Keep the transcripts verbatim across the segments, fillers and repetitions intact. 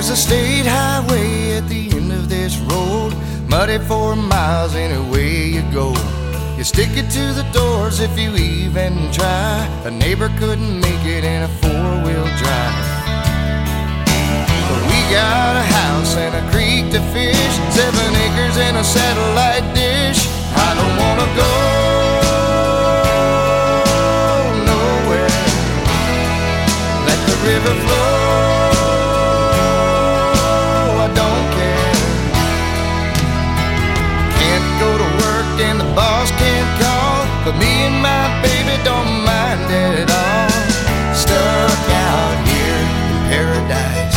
There's a state highway at the end of this road, muddy for miles any way you go. You stick it to the doors if you even try. A neighbor couldn't make it in a four-wheel drive. But we got a house and a creek to fish, seven acres and a satellite dish. I don't wanna go nowhere. Let the river flow. I don't care. Can't go to work and the boss can't call, but me and my baby don't mind at all. Stuck out here in paradise.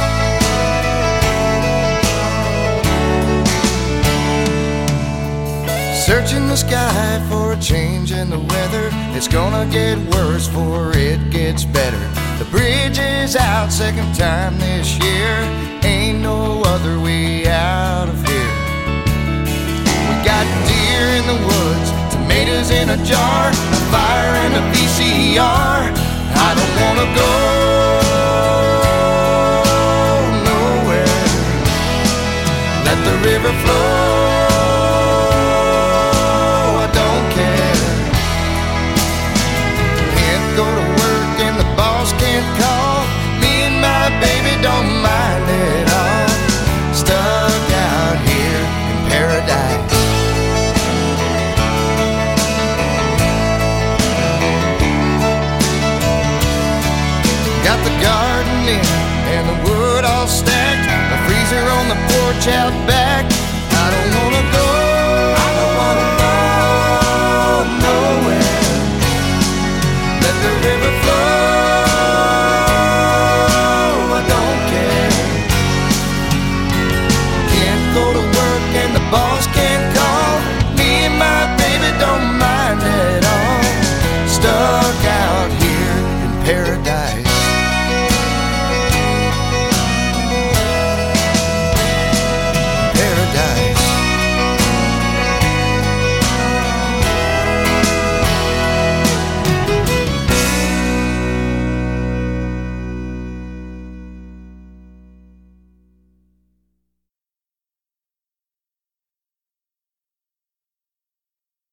Searching the sky for a change in the weather. It's gonna get worse before it gets better. The bridge is out second time this year. Ain't no other way out of here. We got deer in the woods, tomatoes in a jar, a fire and a V C R. I don't wanna go nowhere. Let the river flow. Baby, don't mind at all. Stuck out here in paradise. Got the garden in and the wood all stacked, a freezer on the porch out back.